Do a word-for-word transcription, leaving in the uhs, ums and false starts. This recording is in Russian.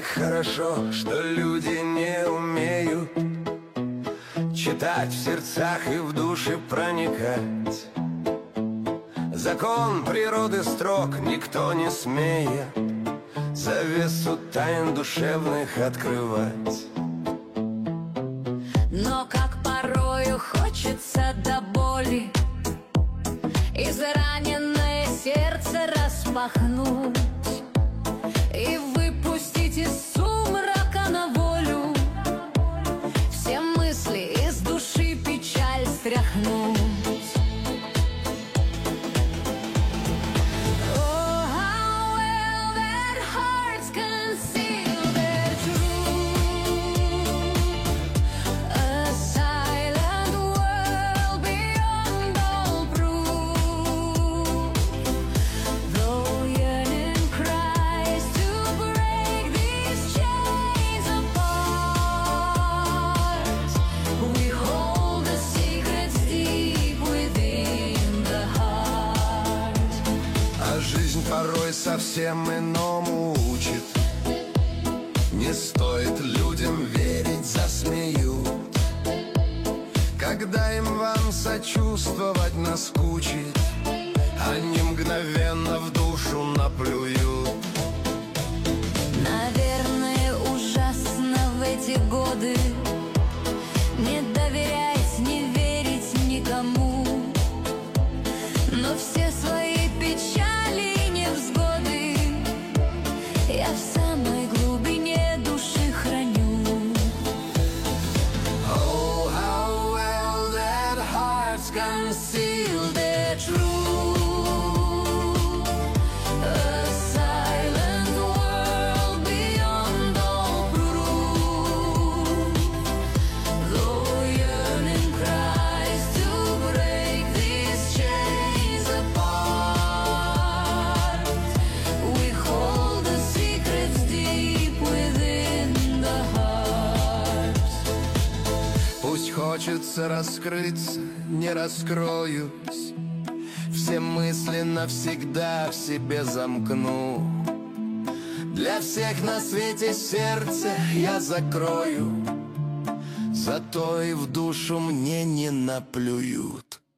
хорошо, что люди не умеют читать в сердцах и в души проникать. Закон природы строг, никто не смеет завесу тайн душевных открывать. Но как порою хочется до боли израненное сердце распахнуть и выпустить из сумрака на волю все мысли, из души печаль стряхнуть. Жизнь порой совсем иному учит. Не стоит людям верить, засмеют, когда им вам сочувствовать наскучит. Они мгновенно в душу наплюют. Наверное, ужасно в эти годы не доверять, не верить никому, но все свои печали и невзгоды я в самой глубине души храню. Oh, how well that hearts conceal their truth. A silent world beyond all proof. Though yearning cries to break these chains apart, we hold the secrets deep within the heart. Пусть хочется раскрыться, не раскроюсь, все мысли навсегда в себе замкну. Для всех на свете сердце я закрою, зато и в душу мне не наплюют.